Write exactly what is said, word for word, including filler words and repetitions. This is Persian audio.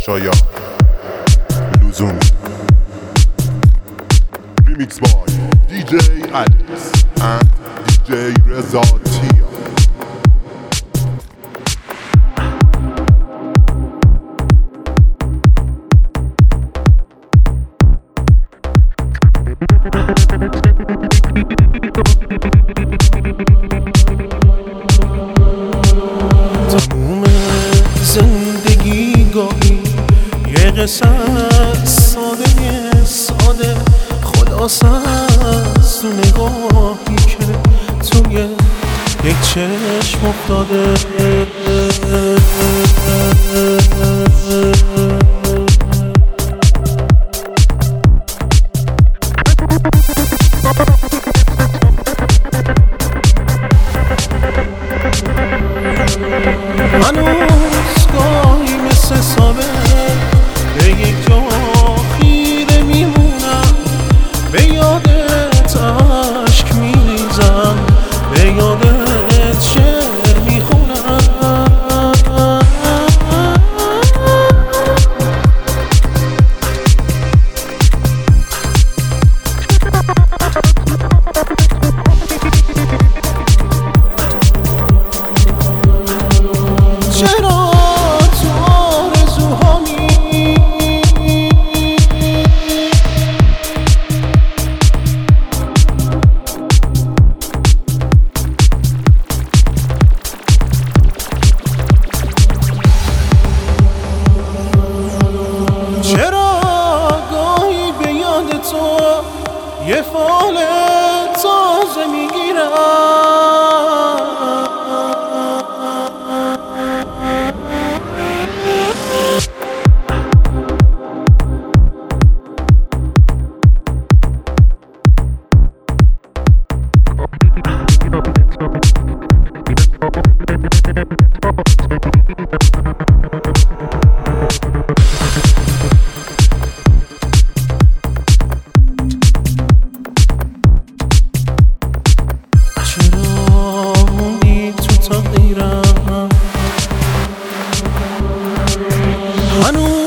شایان لزوم Remix by دی جی Alex and دی جی رضا تیا. تموم زندگی گاهی یه قصه ساده ساده خلاصه است تو نگاهی که توی یک چشم افتاده. هنوز گاهی مثل سابق به یک جا خیره میمونم، به یادت عشق میریزم، به یادت شعر میخونم. چرا تو آرزوهامی چرا گاهی به یاد تو یه فال تازه میگیرم؟ چرا موندی تو تقدیرم؟ هنوز